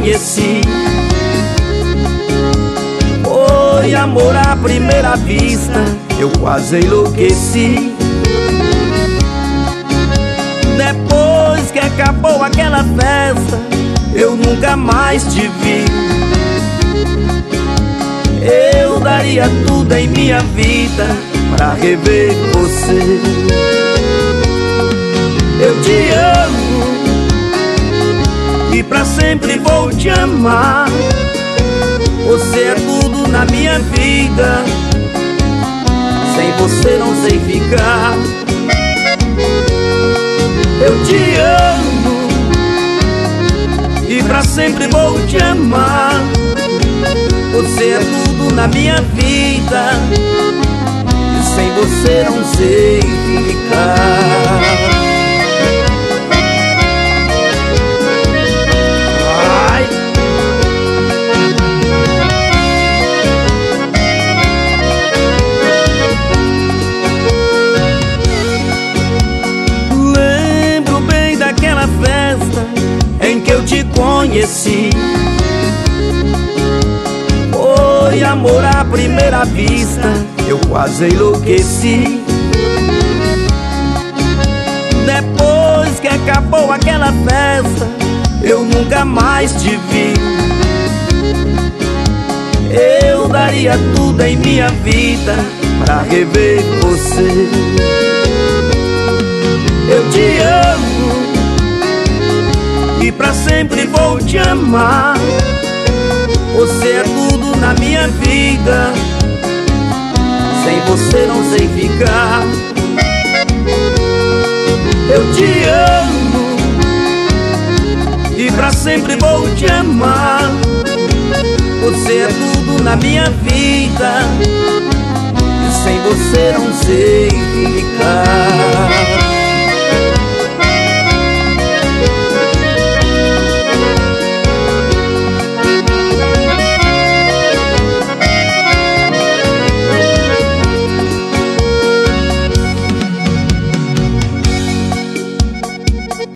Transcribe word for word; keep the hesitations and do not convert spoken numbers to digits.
conheci. Foi amor à primeira vista, eu quase enlouqueci. Depois que acabou aquela festa, eu nunca mais te vi. Eu daria tudo em minha vida pra rever você. Eu te amo e pra sempre vou te amar. Você é tudo na minha vida, sem você não sei ficar. Eu te amo e pra sempre vou te amar. Você é tudo na minha vida, e sem você não sei ficar. Ai. Lembro bem daquela festa em que eu te conheci. Foi amor à primeira vista, eu quase enlouqueci. Depois que acabou aquela festa, eu nunca mais te vi. Eu daria tudo em minha vida pra rever você. Eu te amo e pra sempre vou te amar. Você é tudo na minha vida, sem você não sei ficar. Eu te amo e pra sempre vou te amar. Você é tudo na minha vida, e sem você não sei ficar.